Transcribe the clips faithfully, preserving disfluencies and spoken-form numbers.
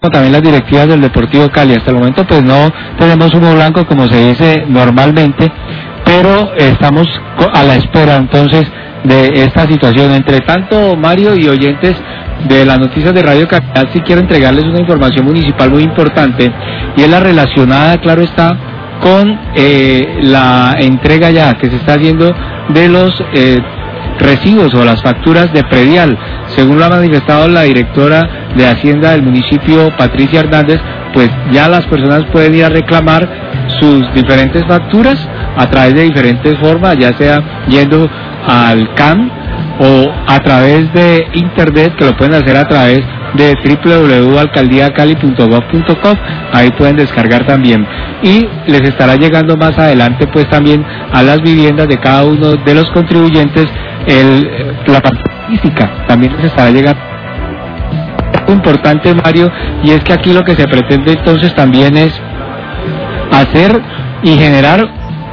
también las directivas del Deportivo Cali. Hasta el momento pues no tenemos humo blanco como se dice normalmente, pero estamos a la espera entonces de esta situación. Entre tanto, Mario y oyentes de las noticias de Radio Capital, sí quiero entregarles una información municipal muy importante, y es la relacionada, claro está, con eh, la entrega ya que se está haciendo de los eh, recibos o las facturas de predial. Según lo ha manifestado la directora de Hacienda del municipio, Patricia Hernández, pues ya las personas pueden ir a reclamar sus diferentes facturas a través de diferentes formas, ya sea yendo al C A M o a través de internet, que lo pueden hacer a través de doble u doble u doble u punto alcaldía cali punto gob punto co. Ahí pueden descargar también, y les estará llegando más adelante pues también a las viviendas de cada uno de los contribuyentes el, la parte física también les estará llegando. Importante, Mario, y es que aquí lo que se pretende entonces también es hacer y generar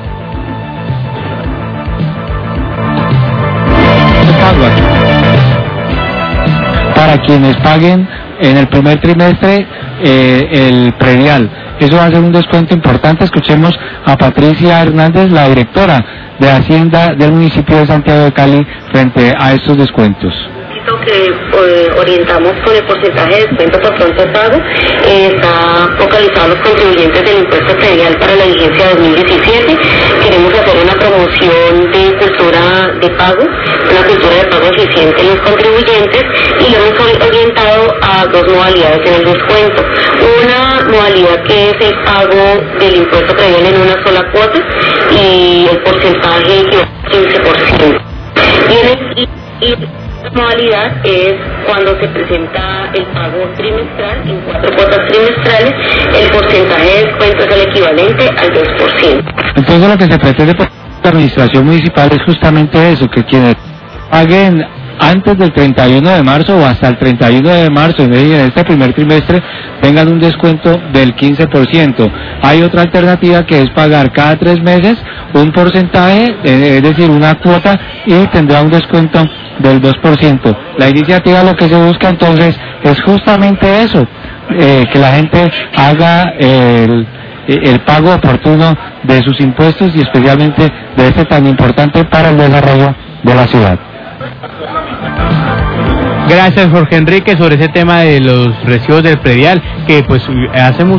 para quienes paguen en el primer trimestre eh, el predial. Eso va a ser un descuento importante. Escuchemos a Patricia Hernández, la directora de Hacienda del municipio de Santiago de Cali, frente a estos descuentos. Que eh, orientamos con el porcentaje de descuento por pronto pago, eh, está focalizado a los contribuyentes del impuesto predial para la vigencia dos mil diecisiete. Queremos hacer una promoción de cultura de pago, una cultura de pago eficiente en los contribuyentes, y lo hemos orientado a dos modalidades en el descuento. Una modalidad que es el pago del impuesto predial en una sola cuota, y el porcentaje equivale al quince por ciento. Y, y, y la modalidad es cuando se presenta el pago trimestral en cuatro cuotas trimestrales, el porcentaje de descuento es el equivalente al dos por ciento. Entonces lo que se pretende por la administración municipal es justamente eso, que quienes paguen antes del treinta y uno de marzo o hasta el treinta y uno de marzo en este primer trimestre tengan un descuento del quince por ciento. Hay otra alternativa que es pagar cada tres meses un porcentaje, es decir, una cuota, y tendrá un descuento del dos por ciento. La iniciativa lo que se busca entonces es justamente eso, eh, que la gente haga el, el pago oportuno de sus impuestos, y especialmente de este tan importante para el desarrollo de la ciudad. Gracias, Jorge Enrique, sobre ese tema de los recibos del predial, que pues hace mucho